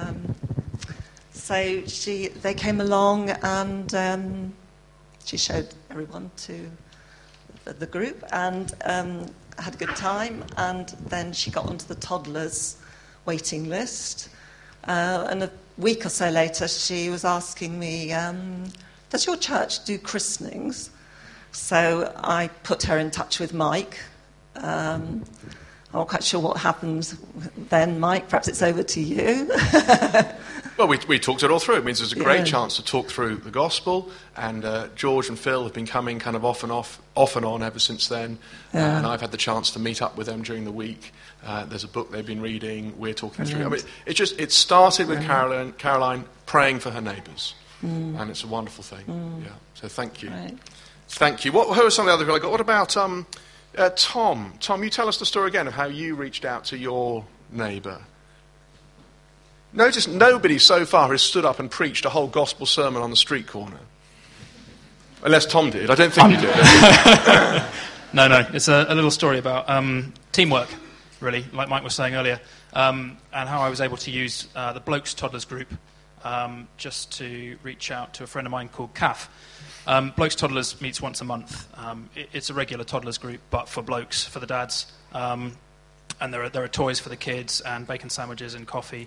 So they came along and she showed everyone to the group and had a good time. And then she got onto the toddlers waiting list. And a week or so later, she was asking me, does your church do christenings? So I put her in touch with Mike. I'm not quite sure what happened then, Mike. Perhaps it's over to you. Well, we talked it all through. It means there's a great chance to talk through the gospel. And George and Phil have been coming kind of off and on ever since then. And I've had the chance to meet up with them during the week. There's a book they've been reading. We're talking through. I mean, it started with Caroline praying for her neighbours. And it's a wonderful thing. Yeah. So thank you. Right. Thank you. Who are some of the other people I got? What about Tom? Tom, you tell us the story again of how you reached out to your neighbour. Notice nobody so far has stood up and preached a whole gospel sermon on the street corner. Unless Tom did. I don't think he did. No. It's a little story about teamwork, really, like Mike was saying earlier, and how I was able to use the Blokes Toddlers group just to reach out to a friend of mine called Kath. Blokes Toddlers meets once a month. It's a regular toddlers group, but for blokes, for the dads. And there are toys for the kids and bacon sandwiches and coffee.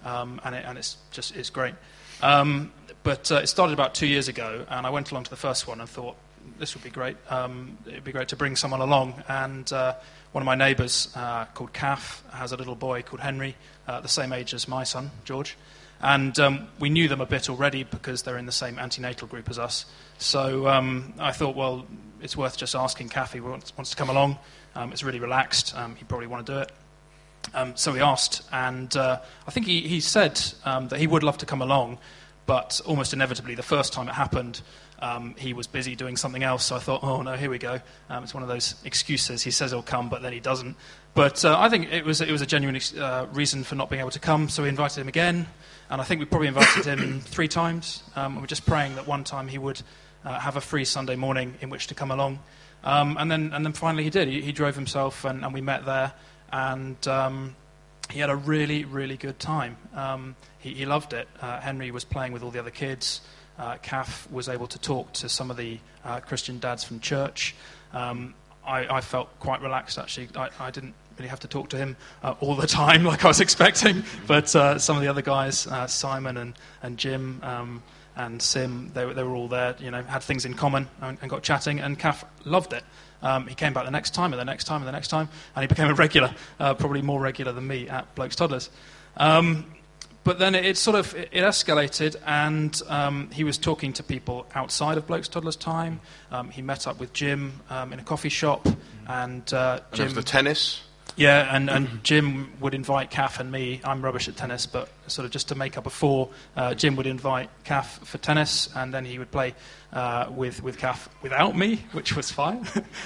and it's great. But it started about 2 years ago, and I went along to the first one and thought, this would be great. It'd be great to bring someone along. And one of my neighbours, called Kath, has a little boy called Henry, the same age as my son, George. And we knew them a bit already because they're in the same antenatal group as us. So I thought, well, it's worth just asking Kath if he wants to come along. It's really relaxed. He'd probably want to do it. So we asked, and I think he said that he would love to come along, but almost inevitably, the first time it happened, he was busy doing something else. So I thought, oh no, here we go. It's one of those excuses. He says he'll come, but then he doesn't. But I think it was a genuine reason for not being able to come. So we invited him again, and I think we probably invited him 3 times. And we're just praying that one time he would have a free Sunday morning in which to come along. And then finally he did. He drove himself, and we met there, and he had a really, really good time. He loved it. Henry was playing with all the other kids. Kath was able to talk to some of the Christian dads from church. I felt quite relaxed, actually. I didn't really have to talk to him all the time like I was expecting, but some of the other guys, Simon and Jim and Sim, they were all there, had things in common and got chatting, and Kath loved it. He came back the next time and the next time and the next time, and he became a regular, probably more regular than me at Blokes Toddlers. But then it escalated, and he was talking to people outside of Blokes Toddlers time. He met up with Jim in a coffee shop, and Jim... And the tennis? Yeah, and Jim would invite Kath and me. I'm rubbish at tennis, but sort of just to make up a 4, Jim would invite Kath for tennis, and then he would play with Kath without me, which was fine.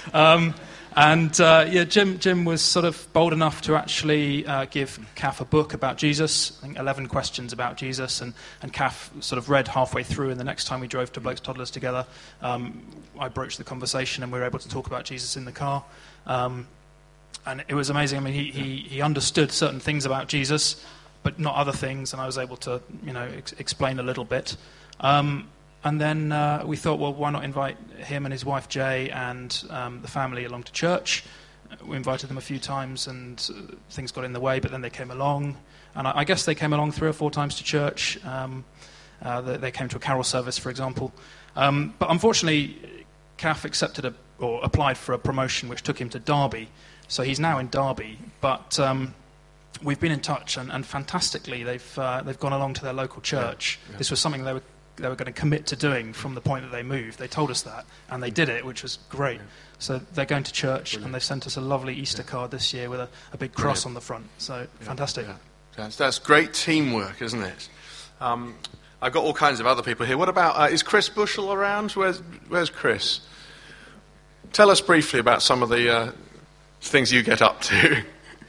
Jim was sort of bold enough to actually give Kath a book about Jesus, I think 11 questions about Jesus, and Kath sort of read halfway through, and the next time we drove to Blokes Toddlers together, I broached the conversation, and we were able to talk about Jesus in the car. And it was amazing. I mean, he understood certain things about Jesus, but not other things, and I was able to, explain a little bit. And then we thought, well, why not invite him and his wife Jay and the family along to church? We invited them a few times, and things got in the way, but then they came along. And I guess they came along 3 or 4 times to church. They came to a carol service, for example. But unfortunately, Kath applied for a promotion which took him to Derby. So he's now in Derby, but we've been in touch, and fantastically, they've gone along to their local church. Yeah. This was something they were going to commit to doing from the point that they moved. They told us that, and they did it, which was great. Yeah. So they're going to church, Brilliant. And they've sent us a lovely Easter card this year with a big cross Brilliant. On the front. So fantastic. Yeah. That's great teamwork, isn't it? I've got all kinds of other people here. What about, is Chris Bushell around? Where's Chris? Tell us briefly about some of the things you get up to.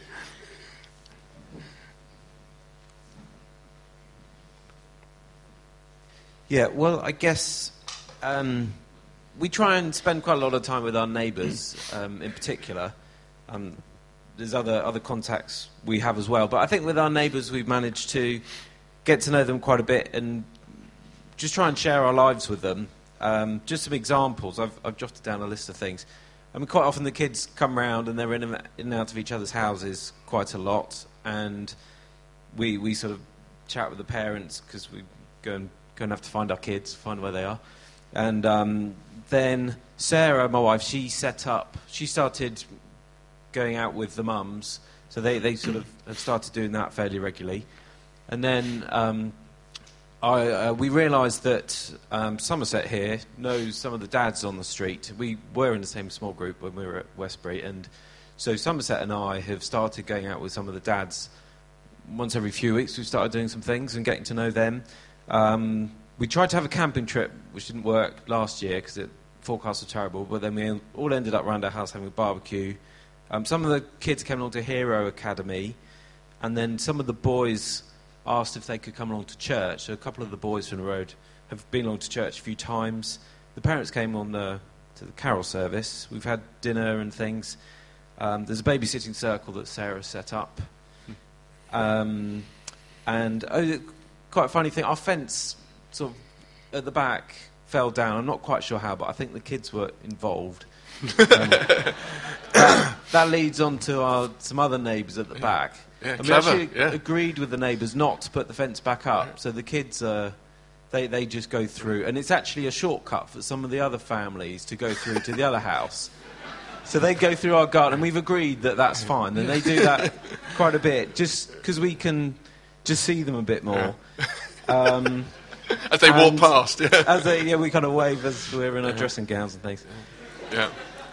Yeah, well, I guess we try and spend quite a lot of time with our neighbours, in particular. There's other contacts we have as well, but I think with our neighbours we've managed to get to know them quite a bit and just try and share our lives with them. Just some examples. I've jotted down a list of things. I mean, quite often the kids come round and they're in and out of each other's houses quite a lot, and we sort of chat with the parents because we go and have to find our kids, find where they are. And then Sarah, my wife, she started going out with the mums, so they sort of have started doing that fairly regularly. And then we realised that Somerset here knows some of the dads on the street. We were in the same small group when we were at Westbury, and so Somerset and I have started going out with some of the dads once every few weeks. We've started doing some things and getting to know them. We tried to have a camping trip, which didn't work last year because the forecasts were terrible, but then we all ended up around our house having a barbecue. Some of the kids came along to Hero Academy, and then some of the boys asked if they could come along to church. So a couple of the boys from the road have been along to church a few times. The parents came on to the carol service. We've had dinner and things. There's a babysitting circle that Sarah set up. And quite a funny thing, our fence sort of at the back fell down. I'm not quite sure how, but I think the kids were involved. That leads on to some other neighbours at the back. Yeah, And clever. we actually agreed with the neighbours not to put the fence back up, so the kids they just go through, and it's actually a shortcut for some of the other families to go through to the other house. So they go through our garden, and we've agreed that that's fine. And they do that quite a bit, just because we can just see them a bit more. As they walk past, we kind of wave as we're in our dressing gowns and things. Yeah.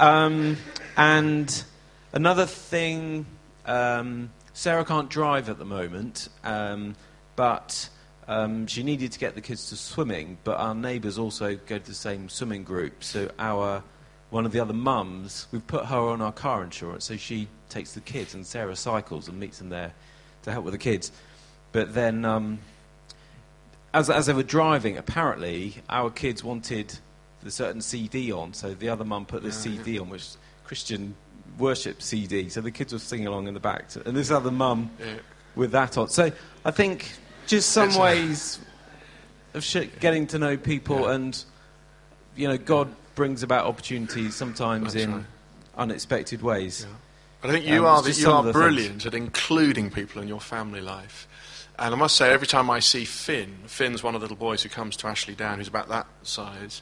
And another thing, Sarah can't drive at the moment, but she needed to get the kids to swimming, but our neighbours also go to the same swimming group, so one of the other mums, we've put her on our car insurance, so she takes the kids, and Sarah cycles and meets them there to help with the kids. But then, as they were driving, apparently our kids wanted the certain CD on, so the other mum put this CD on, which is Christian worship CD, so the kids were singing along in the back, and this other mum with that on. So I think just some ways of getting to know people, and God brings about opportunities sometimes in unexpected ways. Yeah. But I think you are brilliant at including people in your family life. And I must say, every time I see Finn's one of the little boys who comes to Ashley Down, who's about that size,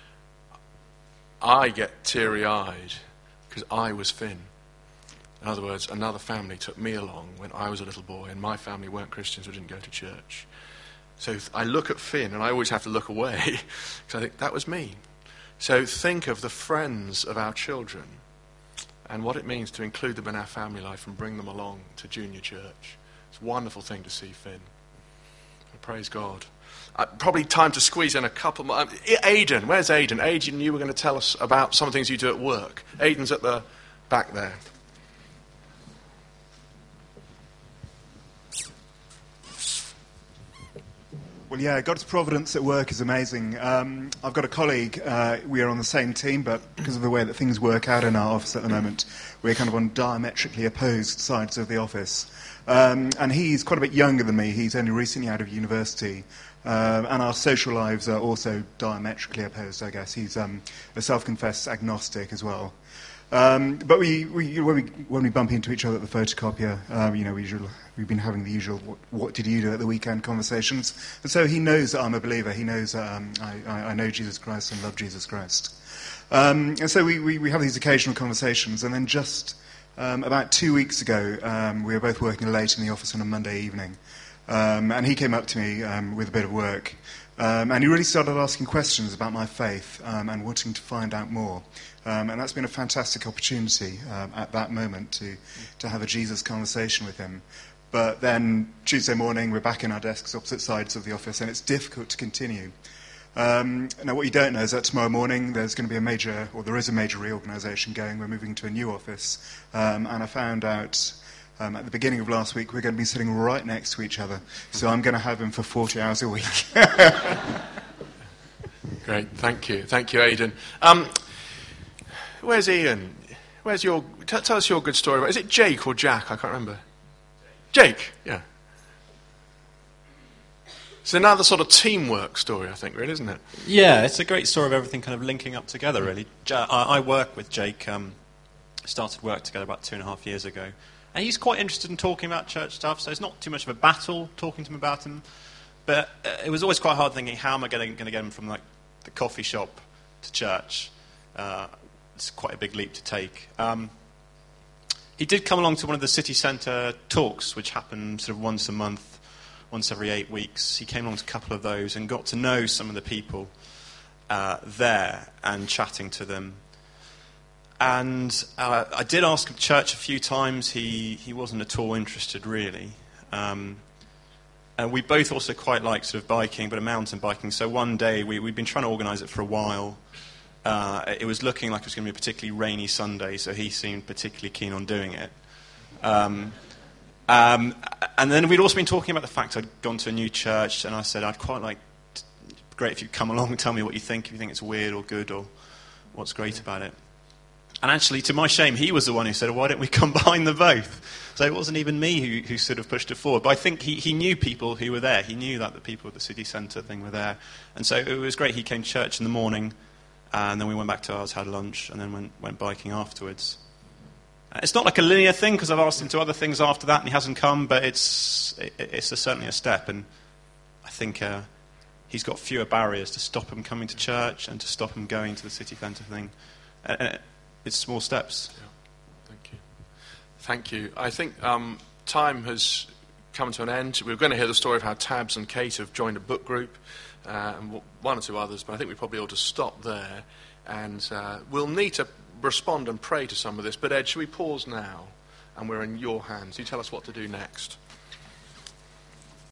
I get teary-eyed because I was Finn. In other words, another family took me along when I was a little boy, and my family weren't Christians who didn't go to church. So I look at Finn, and I always have to look away, because I think, that was me. So think of the friends of our children, and what it means to include them in our family life and bring them along to junior church. It's a wonderful thing to see Finn. Praise God. Probably time to squeeze in a couple more. Aidan, where's Aidan? Aidan, you were going to tell us about some of the things you do at work. Aidan's at the back there. Well, yeah, God's providence at work is amazing. I've got a colleague, we are on the same team, but because of the way that things work out in our office at the moment, we're kind of on diametrically opposed sides of the office. And he's quite a bit younger than me. He's only recently out of university. And our social lives are also diametrically opposed, I guess. He's a self-confessed agnostic as well. But when we bump into each other at the photocopier, we've been having the usual "what did you do at the weekend" conversations. And so he knows that I'm a believer. He knows that I know Jesus Christ and love Jesus Christ. And so we have these occasional conversations. And then just about 2 weeks ago, we were both working late in the office on a Monday evening. And he came up to me with a bit of work. And he really started asking questions about my faith and wanting to find out more. And that's been a fantastic opportunity at that moment to have a Jesus conversation with him. But then Tuesday morning, we're back in our desks opposite sides of the office, and it's difficult to continue. Now, what you don't know is that tomorrow morning there is a major reorganisation going. We're moving to a new office. And I found out at the beginning of last week we're going to be sitting right next to each other. So I'm going to have him for 40 hours a week. Great, thank you. Thank you, Aidan. Where's Ian? Tell us your good story. Is it Jake or Jack? I can't remember. Jake, yeah. It's another sort of teamwork story, I think, really, isn't it? Yeah, it's a great story of everything kind of linking up together, really. I work with Jake. Started work together about 2.5 years ago. And he's quite interested in talking about church stuff, so it's not too much of a battle talking to him about him. But it was always quite hard thinking, how am I going to get him from like the coffee shop to church? It's quite a big leap to take. He did come along to one of the city centre talks, which happen sort of once a month, once every 8 weeks. He came along to a couple of those and got to know some of the people there and chatting to them. And I did ask him to church a few times. He wasn't at all interested, really. And we both also quite like sort of biking, but mountain biking. So one day, we'd been trying to organise it for a while. It was looking like it was going to be a particularly rainy Sunday, so he seemed particularly keen on doing it. And then we'd also been talking about the fact I'd gone to a new church, and I said, I'd quite like, great if you'd come along and tell me what you think, if you think it's weird or good or what's great about it. And actually, to my shame, he was the one who said, why don't we combine the both? So it wasn't even me who sort of pushed it forward. But I think he knew people who were there. He knew that the people at the city centre thing were there. And so it was great. He came to church in the morning, and then we went back to ours, had lunch, and then went biking afterwards. It's not like a linear thing, because I've asked him to other things after that and he hasn't come, but it's certainly a step, and I think he's got fewer barriers to stop him coming to church and to stop him going to the city centre thing. It's small steps. Yeah. Thank you. I think time has come to an end. We're going to hear the story of how Tabs and Kate have joined a book group, and one or two others, but I think we probably ought to stop there, and we'll need to respond and pray to some of this. But Ed, should we pause now? And we're in your hands. You tell us what to do next.